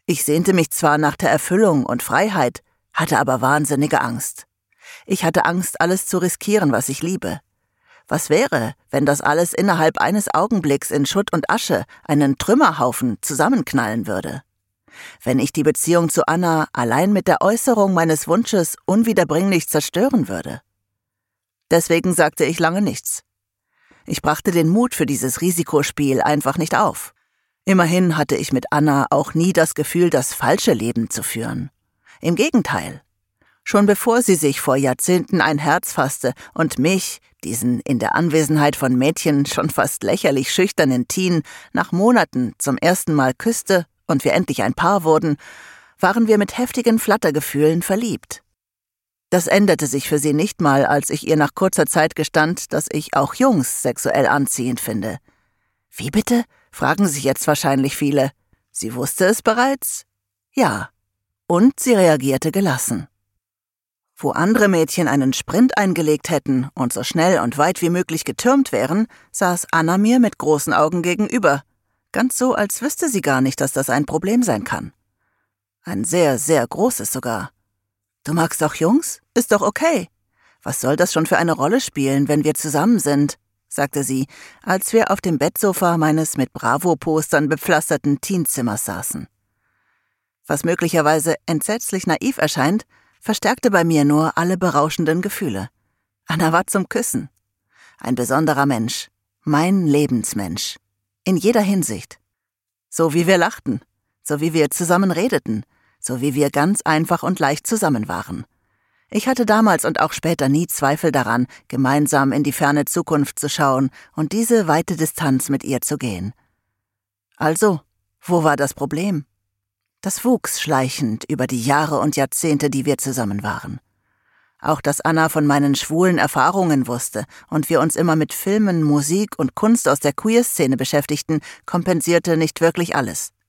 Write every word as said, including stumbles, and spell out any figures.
Ich sehnte mich zwar nach der Erfüllung und Freiheit, hatte aber wahnsinnige Angst. Ich hatte Angst, alles zu riskieren, was ich liebe. Was wäre, wenn das alles innerhalb eines Augenblicks in Schutt und Asche, einen Trümmerhaufen, zusammenknallen würde? Wenn ich die Beziehung zu Anna allein mit der Äußerung meines Wunsches unwiederbringlich zerstören würde? Deswegen sagte ich lange nichts. Ich brachte den Mut für dieses Risikospiel einfach nicht auf. Immerhin hatte ich mit Anna auch nie das Gefühl, das falsche Leben zu führen. Im Gegenteil. Schon bevor sie sich vor Jahrzehnten ein Herz fasste und mich, diesen in der Anwesenheit von Mädchen schon fast lächerlich schüchternen Teen, nach Monaten zum ersten Mal küsste und wir endlich ein Paar wurden, waren wir mit heftigen Flattergefühlen verliebt. Das änderte sich für sie nicht mal, als ich ihr nach kurzer Zeit gestand, dass ich auch Jungs sexuell anziehend finde. Wie bitte? Fragen sich jetzt wahrscheinlich viele. Sie wusste es bereits? Ja. Und sie reagierte gelassen. Wo andere Mädchen einen Sprint eingelegt hätten und so schnell und weit wie möglich getürmt wären, saß Anna mir mit großen Augen gegenüber. Ganz so, als wüsste sie gar nicht, dass das ein Problem sein kann. Ein sehr, sehr großes sogar. Du magst auch Jungs? Ist doch okay. Was soll das schon für eine Rolle spielen, wenn wir zusammen sind? Sagte sie, als wir auf dem Bettsofa meines mit Bravo-Postern bepflasterten Teenzimmers saßen. Was möglicherweise entsetzlich naiv erscheint, verstärkte bei mir nur alle berauschenden Gefühle. Anna war zum Küssen. Ein besonderer Mensch. Mein Lebensmensch. In jeder Hinsicht. So wie wir lachten, so wie wir zusammen redeten, so wie wir ganz einfach und leicht zusammen waren. Ich hatte damals und auch später nie Zweifel daran, gemeinsam in die ferne Zukunft zu schauen und diese weite Distanz mit ihr zu gehen. Also, wo war das Problem? Das wuchs schleichend über die Jahre und Jahrzehnte, die wir zusammen waren. Auch dass Anna von meinen schwulen Erfahrungen wusste und wir uns immer mit Filmen, Musik und Kunst aus der Queer-Szene beschäftigten, kompensierte nicht wirklich alles.